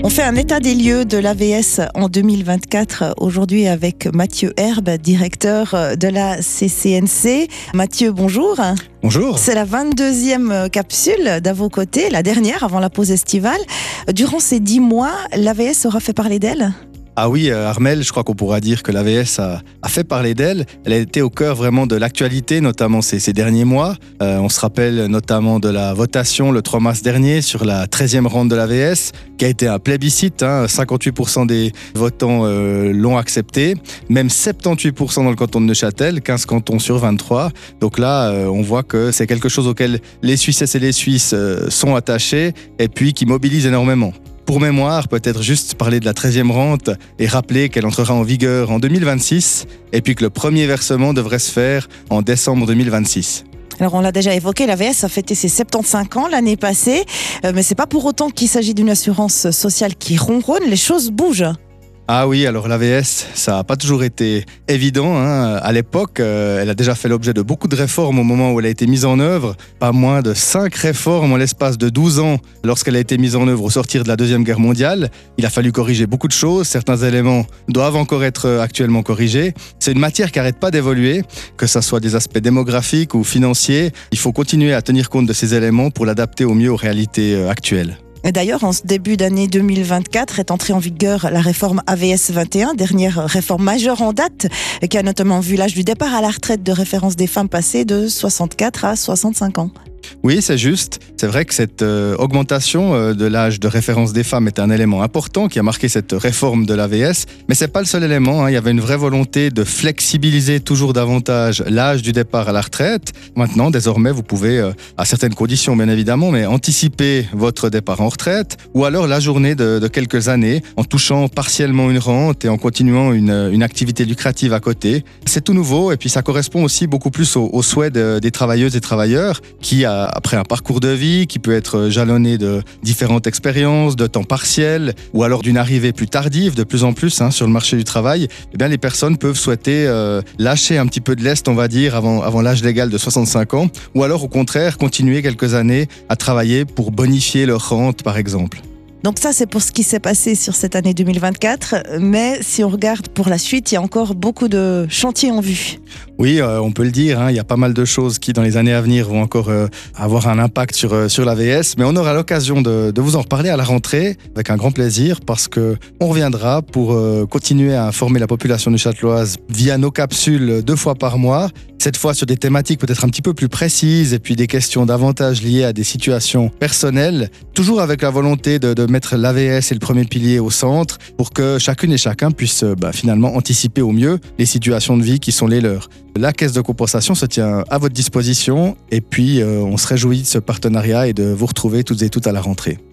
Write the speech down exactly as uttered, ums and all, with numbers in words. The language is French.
On fait un état des lieux de l'A V S en deux mille vingt-quatre, aujourd'hui avec Mathieu Herbe, directeur de la C C N C. Mathieu, bonjour. Bonjour. C'est la vingt-deuxième capsule d'à vos côtés, la dernière avant la pause estivale. Durant ces dix mois, l'A V S aura fait parler d'elle ? Ah oui, Armelle, je crois qu'on pourra dire que l'A V S a, a fait parler d'elle. Elle a été au cœur vraiment de l'actualité, notamment ces, ces derniers mois. Euh, on se rappelle notamment de la votation le trois mars dernier sur la treizième ronde de l'A V S, qui a été un plébiscite. Hein, cinquante-huit pour cent des votants euh, l'ont accepté, même soixante-dix-huit pour cent dans le canton de Neuchâtel, quinze cantons sur vingt-trois. Donc là, euh, on voit que c'est quelque chose auquel les Suisses et les Suisses euh, sont attachés et puis qui mobilise énormément. Pour mémoire, peut-être juste parler de la treizième rente et rappeler qu'elle entrera en vigueur en deux mille vingt-six et puis que le premier versement devrait se faire en décembre deux mille vingt-six. Alors on l'a déjà évoqué, l'A V S a fêté ses soixante-quinze ans l'année passée, euh, mais c'est pas pour autant qu'il s'agit d'une assurance sociale qui ronronne, les choses bougent. Ah oui, alors l'A V S, ça n'a pas toujours été évident. Hein. À l'époque, euh, elle a déjà fait l'objet de beaucoup de réformes au moment où elle a été mise en œuvre. Pas moins de cinq réformes en l'espace de douze ans lorsqu'elle a été mise en œuvre au sortir de la Deuxième Guerre mondiale. Il a fallu corriger beaucoup de choses. Certains éléments doivent encore être actuellement corrigés. C'est une matière qui n'arrête pas d'évoluer, que ce soit des aspects démographiques ou financiers. Il faut continuer à tenir compte de ces éléments pour l'adapter au mieux aux réalités actuelles. Et d'ailleurs, en ce début d'année deux mille vingt-quatre est entrée en vigueur la réforme A V S vingt et un, dernière réforme majeure en date, qui a notamment vu l'âge du départ à la retraite de référence des femmes passer de soixante-quatre à soixante-cinq ans. Oui, c'est juste. C'est vrai que cette euh, augmentation euh, de l'âge de référence des femmes est un élément important qui a marqué cette réforme de l'A V S. Mais c'est pas le seul élément. Hein. Il y avait une vraie volonté de flexibiliser toujours davantage l'âge du départ à la retraite. Maintenant, désormais, vous pouvez, euh, à certaines conditions bien évidemment, mais anticiper votre départ en retraite ou alors la journée de, de quelques années en touchant partiellement une rente et en continuant une, une activité lucrative à côté. C'est tout nouveau et puis ça correspond aussi beaucoup plus aux, aux souhaits de, des travailleuses et travailleurs qui, après un parcours de vie qui peut être jalonné de différentes expériences, de temps partiel ou alors d'une arrivée plus tardive de plus en plus hein, sur le marché du travail, eh bien, les personnes peuvent souhaiter euh, lâcher un petit peu de lest, on va dire, avant, avant l'âge légal de soixante-cinq ans ou alors au contraire continuer quelques années à travailler pour bonifier leur rente par exemple. Donc ça, c'est pour ce qui s'est passé sur cette année deux mille vingt-quatre. Mais si on regarde pour la suite, il y a encore beaucoup de chantiers en vue. Oui, euh, on peut le dire. Hein, il y a pas mal de choses qui, dans les années à venir, vont encore euh, avoir un impact sur, euh, sur l'A V S. Mais on aura l'occasion de, de vous en reparler à la rentrée avec un grand plaisir parce qu'on reviendra pour euh, continuer à informer la population neuchâteloise via nos capsules deux fois par mois. Cette fois sur des thématiques peut-être un petit peu plus précises et puis des questions davantage liées à des situations personnelles, toujours avec la volonté de, de mettre l'A V S et le premier pilier au centre pour que chacune et chacun puisse bah, finalement anticiper au mieux les situations de vie qui sont les leurs. La caisse de compensation se tient à votre disposition et puis euh, on se réjouit de ce partenariat et de vous retrouver toutes et toutes à la rentrée.